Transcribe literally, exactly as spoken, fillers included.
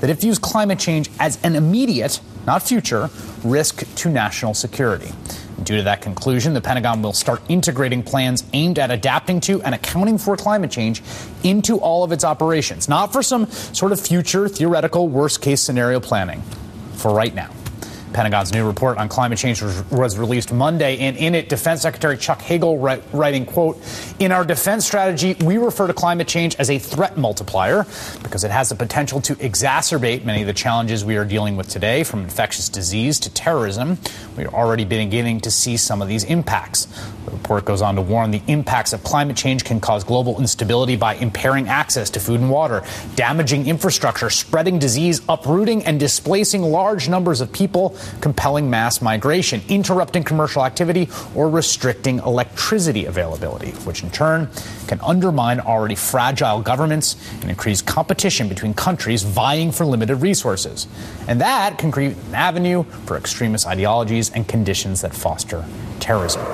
that it views climate change as an immediate, not future, risk to national security. Due to that conclusion, the Pentagon will start integrating plans aimed at adapting to and accounting for climate change into all of its operations, not for some sort of future theoretical worst-case scenario planning, for right now. Pentagon's new report on climate change was, was released Monday, and in it, Defense Secretary Chuck Hagel write, writing, quote, "In our defense strategy, we refer to climate change as a threat multiplier because it has the potential to exacerbate many of the challenges we are dealing with today, from infectious disease to terrorism. We are already beginning to see some of these impacts." The report goes on to warn the impacts of climate change can cause global instability by impairing access to food and water, damaging infrastructure, spreading disease, uprooting and displacing large numbers of people, compelling mass migration, interrupting commercial activity, or restricting electricity availability, which in turn can undermine already fragile governments and increase competition between countries vying for limited resources. And that can create an avenue for extremist ideologies and conditions that foster terrorism.